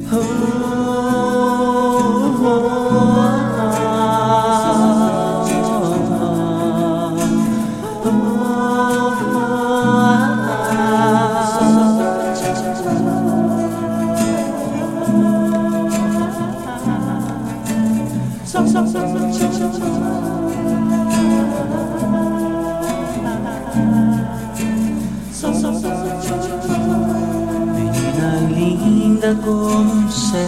Menina linda como um céu,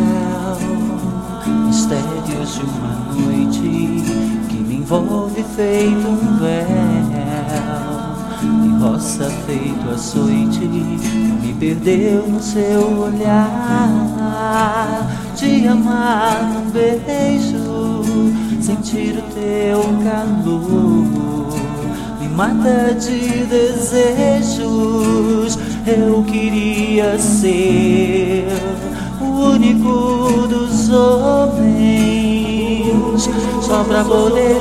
mistérios de uma noite que me envolve feito um véu, e roça feito açoite. Não me perdeu no seu olhar, te amar num beijo, sentir o teu calor me mata de desejos. Eu queria ser o único dos homens, só pra poder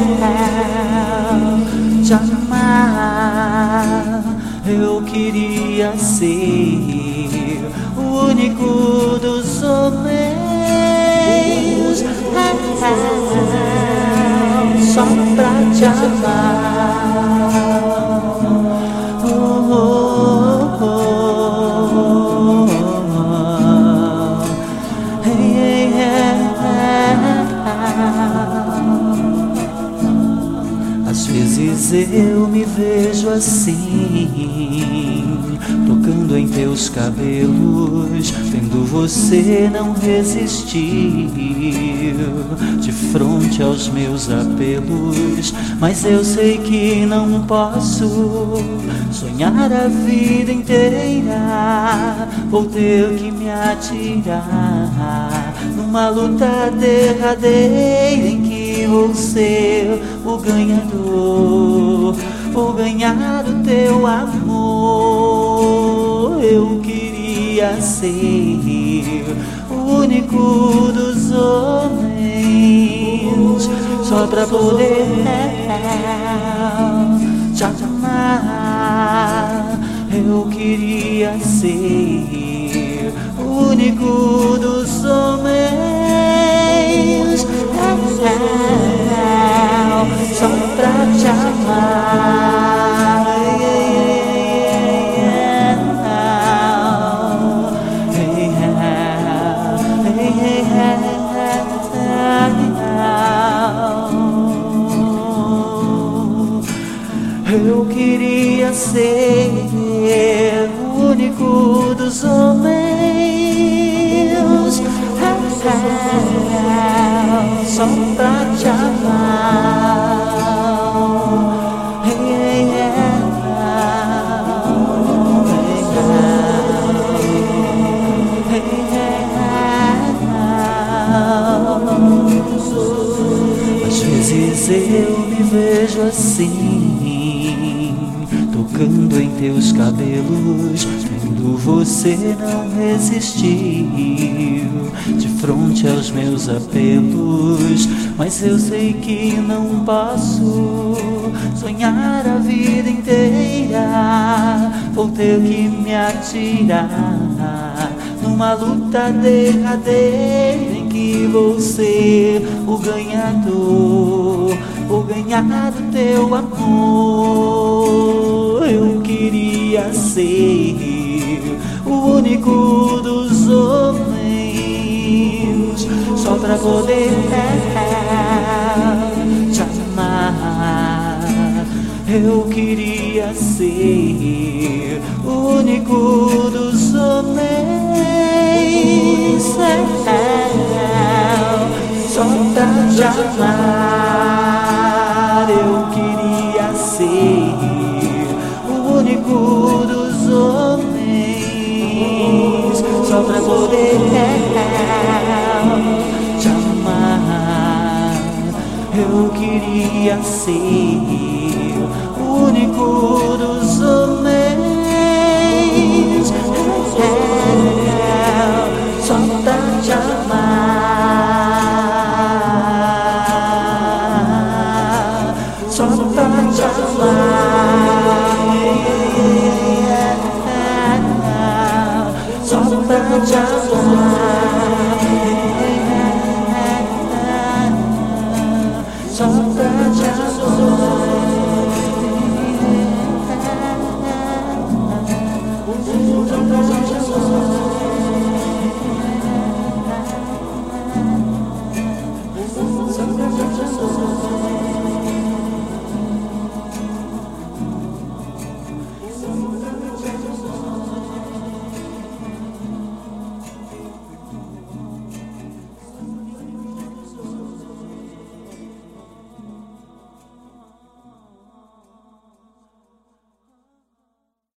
te amar. Eu queria ser o único dos homens, só pra te amar. Às vezes eu me vejo assim, tocando em teus cabelos, vendo você não resistir de frente aos meus apelos. Mas eu sei que não posso sonhar a vida inteira, vou ter que me atirar numa luta derradeira em que vou ser o ganhador, vou ganhar o teu amor. Eu queria ser o único dos homens, só pra poder te amar. Eu queria ser o único dos homens, só pra te amar. Eu queria ser o único dos homens, só pra te amar. Às vezes eu me vejo assim, tocando em teus cabelos, vendo você não resistiu de frente aos meus apelos. Mas eu sei que não posso sonhar a vida inteira, vou ter que me atirar numa luta derradeira em que vou ser o ganhador, vou ganhar o teu amor. Eu queria ser o único dos homens, só pra poder te amar. Eu queria ser o único dos homens, só pra te amar. Eu queria ser o único dos homens, só pra poder te amar. Eu queria ser o único dos homens, só pra te amar, só pra te amar, só pra te amar.